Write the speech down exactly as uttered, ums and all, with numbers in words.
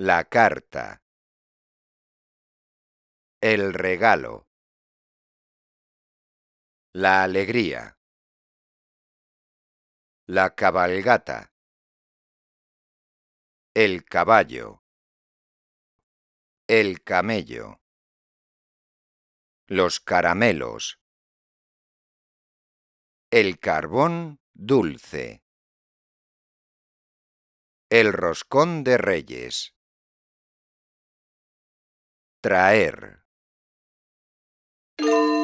La carta. El regalo. La alegría. La cabalgata. El caballo. El camello. Los caramelos. El carbón dulce. El roscón de Reyes. Traer.